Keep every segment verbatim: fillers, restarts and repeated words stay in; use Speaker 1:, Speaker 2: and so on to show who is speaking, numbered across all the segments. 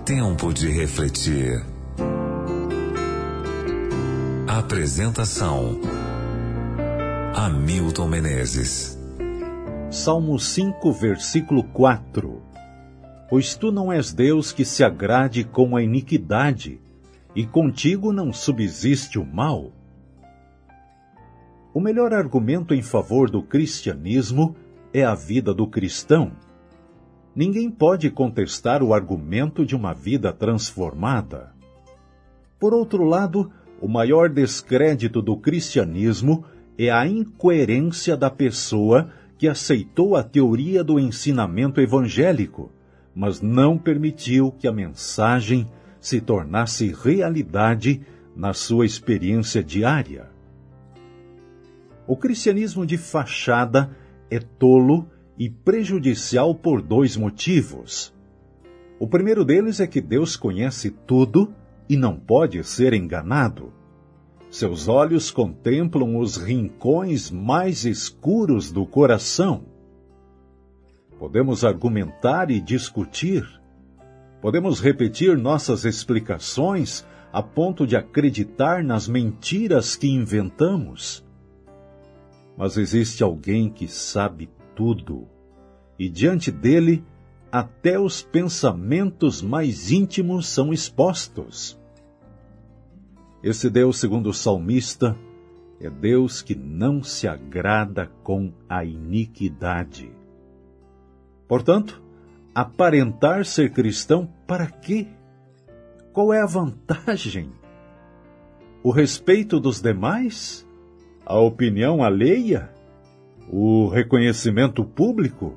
Speaker 1: Tempo de refletir. Apresentação: Hamilton Menezes.
Speaker 2: Salmo cinco, versículo quatro. Pois tu não és Deus que se agrade com a iniquidade, e contigo não subsiste o mal. O melhor argumento em favor do cristianismo é a vida do cristão. Ninguém pode contestar o argumento de uma vida transformada. Por outro lado, o maior descrédito do cristianismo é a incoerência da pessoa que aceitou a teoria do ensinamento evangélico, mas não permitiu que a mensagem se tornasse realidade na sua experiência diária. O cristianismo de fachada é tolo e prejudicial por dois motivos. O primeiro deles é que Deus conhece tudo e não pode ser enganado. Seus olhos contemplam os rincões mais escuros do coração. Podemos argumentar e discutir. Podemos repetir nossas explicações a ponto de acreditar nas mentiras que inventamos. Mas existe alguém que sabe tudo, e diante dele, até os pensamentos mais íntimos são expostos. Esse Deus, segundo o salmista, é Deus que não se agrada com a iniquidade. Portanto, aparentar ser cristão para quê? Qual é a vantagem? O respeito dos demais? A opinião alheia? O reconhecimento público?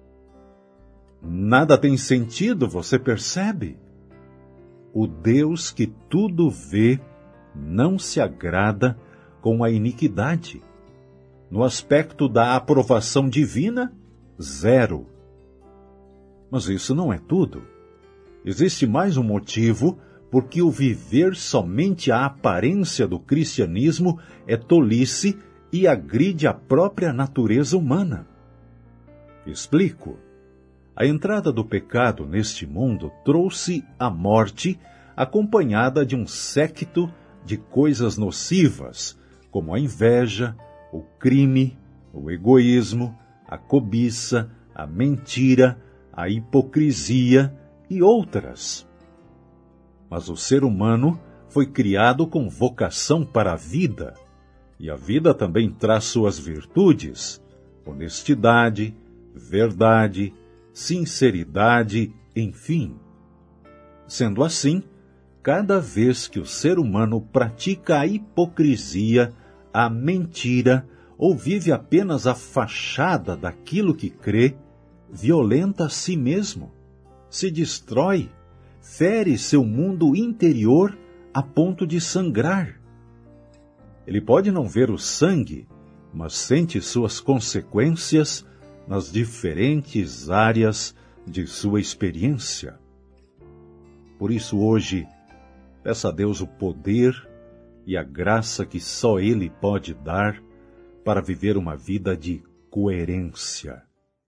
Speaker 2: Nada tem sentido, você percebe? O Deus que tudo vê não se agrada com a iniquidade. No aspecto da aprovação divina, zero. Mas isso não é tudo. Existe mais um motivo porque o viver somente a aparência do cristianismo é tolice e agride a própria natureza humana. Explico. A entrada do pecado neste mundo trouxe a morte acompanhada de um séquito de coisas nocivas, como a inveja, o crime, o egoísmo, a cobiça, a mentira, a hipocrisia e outras. Mas o ser humano foi criado com vocação para a vida, e a vida também traz suas virtudes: honestidade, verdade, sinceridade, enfim. Sendo assim, cada vez que o ser humano pratica a hipocrisia, a mentira, ou vive apenas a fachada daquilo que crê, violenta a si mesmo, se destrói, fere seu mundo interior a ponto de sangrar. Ele pode não ver o sangue, mas sente suas consequências nas diferentes áreas de sua experiência. Por isso hoje, peça a Deus o poder e a graça que só Ele pode dar para viver uma vida de coerência.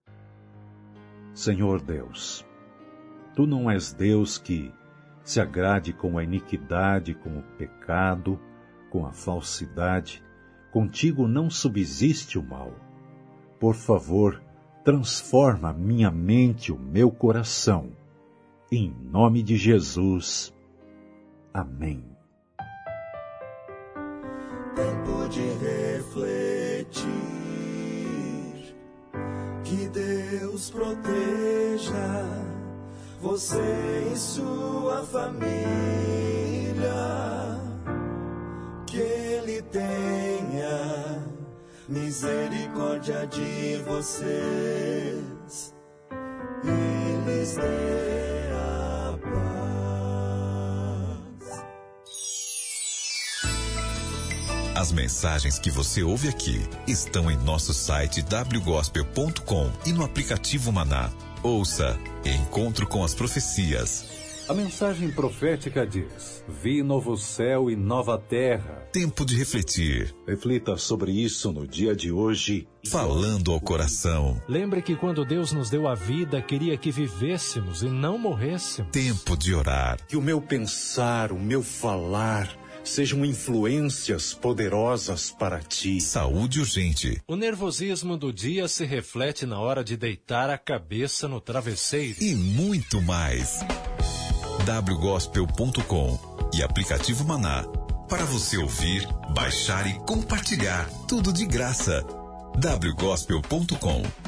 Speaker 2: Senhor Deus, Tu não és Deus que se agrade com a iniquidade, com o pecado, com a falsidade. Contigo não subsiste o mal. Por favor, transforma minha mente, o meu coração. Em nome de Jesus. Amém.
Speaker 3: Tempo de refletir, que Deus proteja você e sua família, que Ele tenha misericórdia de vocês e lhes dê a paz.
Speaker 1: As mensagens que você ouve aqui estão em nosso site w gospel ponto com e no aplicativo Maná. Ouça Encontro com as Profecias.
Speaker 2: A mensagem profética diz: vi novo céu e nova terra.
Speaker 1: Tempo de refletir.
Speaker 2: Reflita sobre isso no dia de hoje.
Speaker 1: Falando ao coração.
Speaker 4: Lembre que quando Deus nos deu a vida, queria que vivêssemos e não morrêssemos.
Speaker 1: Tempo de orar.
Speaker 2: Que o meu pensar, o meu falar, sejam influências poderosas para ti.
Speaker 1: Saúde urgente.
Speaker 4: O nervosismo do dia se reflete na hora de deitar a cabeça no travesseiro.
Speaker 1: E muito mais. w gospel ponto com e aplicativo Maná. Para você ouvir, baixar e compartilhar. Tudo de graça. w gospel ponto com